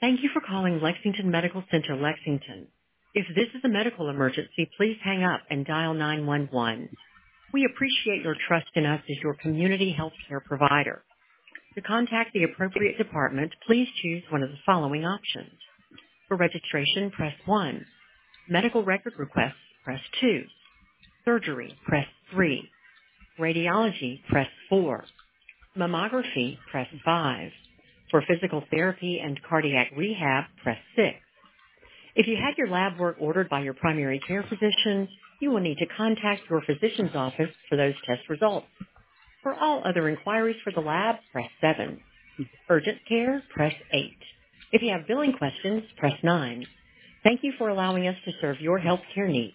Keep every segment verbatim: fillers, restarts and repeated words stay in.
Thank you for calling Lexington Medical Center, Lexington. If this is a medical emergency, please hang up and dial nine one one. We appreciate your trust in us as your community health care provider. To contact the appropriate department, please choose one of the following options. For registration, press one. Medical record requests, press two. Surgery, press three. Radiology, press four. Mammography, press five. For physical therapy and cardiac rehab, press six. If you had your lab work ordered by your primary care physician, you will need to contact your physician's office for those test results. For all other inquiries for the lab, press seven. Urgent care, press eight. If you have billing questions, press nine. Thank you for allowing us to serve your health care needs.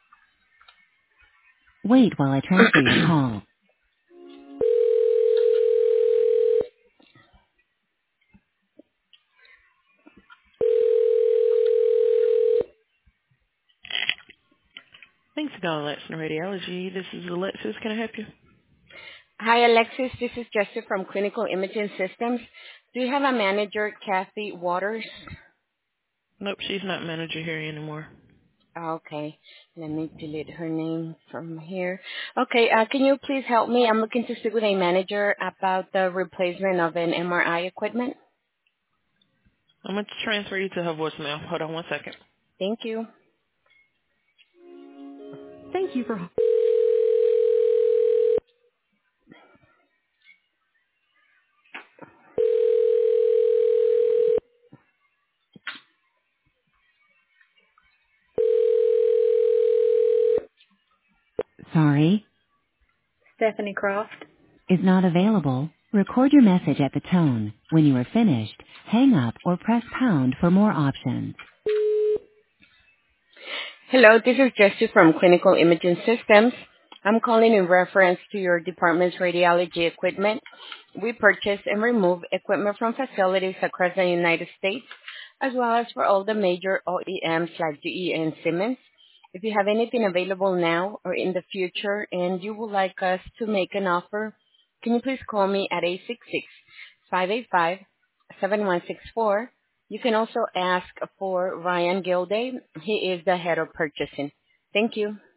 Wait while I transfer your call. Thanks for calling Lexington Radiology. This is Alexis. Can I help you? Hi, Alexis. This is Jessica from Clinical Imaging Systems. Do you have a manager, Kathy Waters? Nope, she's not manager here anymore. Okay. Let me delete her name from here. Okay. Uh, can you please help me? I'm looking to speak with a manager about the replacement of an M R I equipment. I'm going to transfer you to her voicemail. Hold on one second. Thank you. Thank you for... Sorry, Stephanie Croft. is not available. Record your message at the tone. When you are finished, hang up or press pound for more options. Hello, this is Jessie from Clinical Imaging Systems. I'm calling in reference to your department's radiology equipment. We purchase and remove equipment from facilities across the United States, as well as for all the major O E Ms like G E and Siemens. If you have anything available now or in the future and you would like us to make an offer, can you please call me at eight six six, five eight five, seven one six four. You can also ask for Ryan Gilday. He is the head of purchasing. Thank you.